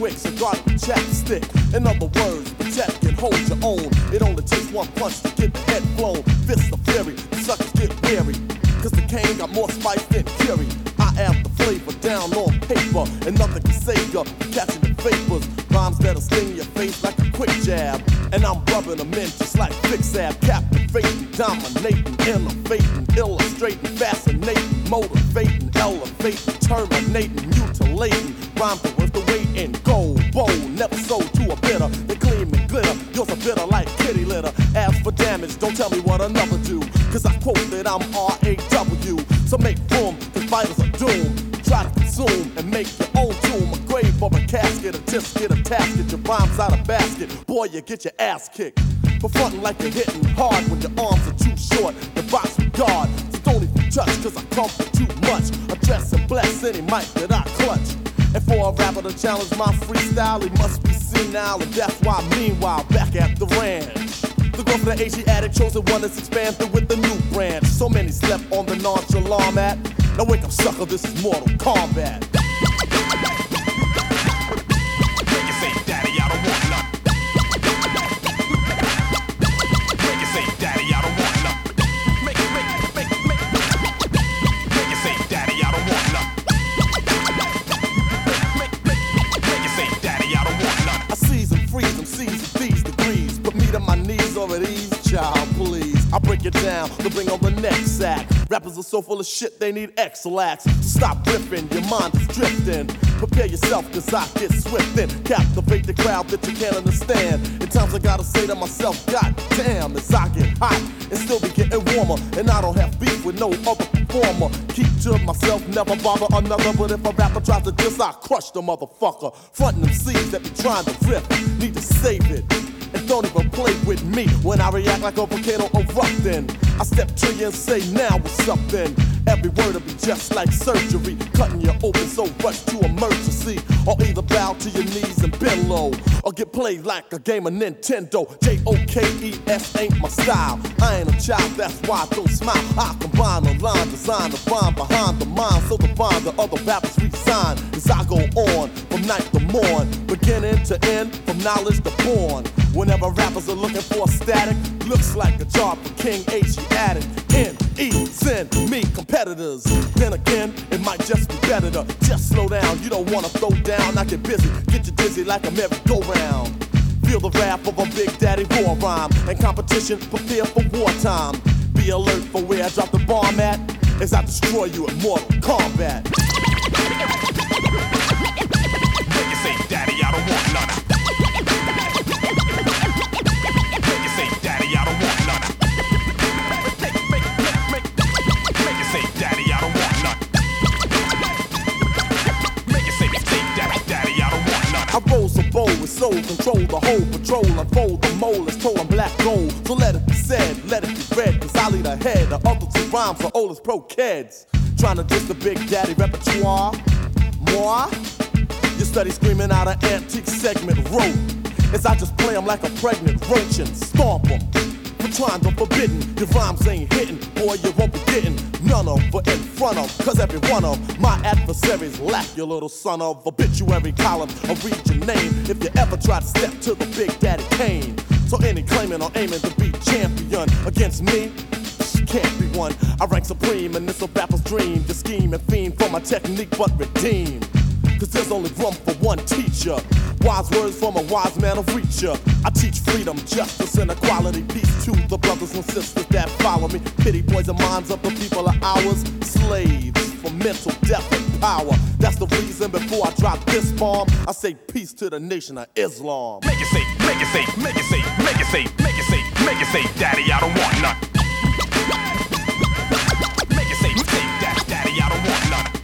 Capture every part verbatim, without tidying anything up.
quick, so guard the chapstick. In other words, protect and hold your own. It only takes one punch to get the head blown. Fists of fury, the suckers get weary. Cause the cane got more spice than fury. I add the flavor down on paper, and nothing can save ya from catching the vapors. Rhymes that'll sting your face like a quick jab. And I'm rubbing them in just like Fix-Ab. Captivating, dominating, innovating, illustrating, fascinating, motivating, elevating, terminating, mutilating. Rhymes are worth the weight in gold. Bold, never sold to a bidder. They gleam and glitter, yours are bitter like kitty litter. As for damage, don't tell me what another do. Cause I quote that I'm R A W. So make room, cause fighters are doomed. Try to consume and make your own tomb. A grave or a casket, a tisket, a tasket. Your rhymes out of basket, boy, you get your ass kicked. For frontin' like you're hitting hard when your arms are too short. The box with guard, so don't even touch, cause I come for too much. Address and bless any mic that I clutch. And for a rapper to challenge my freestyle, he must be senile, and that's why meanwhile, back at the ranch. The growth of the Asiatic chosen one is expanded with the new branch. So many slept on the nonchalant mat. Now wake up, sucker, this is Mortal Kombat. Make you say, Daddy, I don't want none. Make you say, Daddy, I don't want none. Make it, make it, make it, make it. Make you say, Daddy, I don't want none. Make, make, make, make you say, Daddy, I don't want none. I seize and freeze them, seize these degrees. Put me to my knees or at ease, child, please. I break it down to bring on the next sack. Rappers are so full of shit, they need X-Lax. So stop riffing, your mind is drifting. Prepare yourself, cause I get swift and captivate the crowd that you can't understand. In times I gotta say to myself, God damn, as I get hot and still be getting warmer. And I don't have beef with no other performer. Keep to myself, never bother another. But if a rapper tries to diss, I crush the motherfucker. Frontin' them seeds that be trying to rip, need to save it. And don't even play with me when I react like a volcano erupting. I step to you and say, now what's up then? Every word will be just like surgery, cutting you open, so rush to emergency. Or either bow to your knees and bend low, or get played like a game of Nintendo. J O K E S ain't my style. I ain't a child, that's why I don't smile. I combine a line, design the rhyme behind the mind, so the bond the other rappers resign. As I go on, from night to morn, beginning to end, from knowledge to born. Whenever rappers are looking for a static, looks like a job for King Asiatic. N E send me competitors. Then again, it might just be better to just slow down. You don't wanna throw down, I get busy, get you dizzy like a merry-go-round. Feel the wrath of a Big Daddy war rhyme, and competition, prepare for wartime. Be alert for where I drop the bomb at, as I destroy you in Mortal Kombat. Make you say, Daddy, I don't want none. I roll some bowl with soul, control the whole patrol, unfold the mole, it's told I'm black gold. So let it be said, let it be read, cause I lead ahead. The other two rhymes for old as pro kids. Trying to diss the Big Daddy repertoire. Moi? You study screaming out an antique segment rope, as I just play them like a pregnant roach and stomp them. For trying the forbidden, your rhymes ain't hitting, boy, you won't be getting none of but in front of, cause every one of my adversaries lack your little son of obituary column. I'll read your name if you ever try to step to the Big Daddy Kane. So any claiming or aiming to be champion against me can't be one. I rank supreme and it's a rapper's dream to scheme and fiend for my technique but redeem. Cause there's only room for one teacher. Wise words from a wise man of reacher. I teach freedom, justice, and equality. Peace to the brothers and sisters that follow me. Pity poison minds of the people are ours. Slaves for mental death and power. That's the reason before I drop this bomb, I say peace to the nation of Islam. Make it say, make it say, make it say, make it say, make it say, make it say, Daddy, I don't want none. Make it say, say, Daddy, Daddy, I don't want none.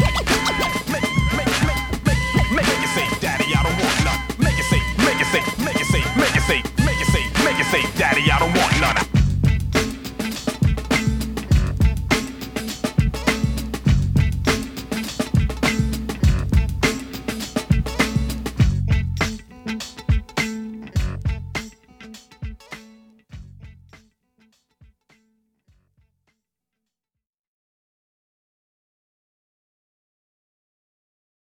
Make it say, Daddy, I don't want none. Make it say, make it say, make it say, make it say, make it say, make it say, Daddy, I don't want none.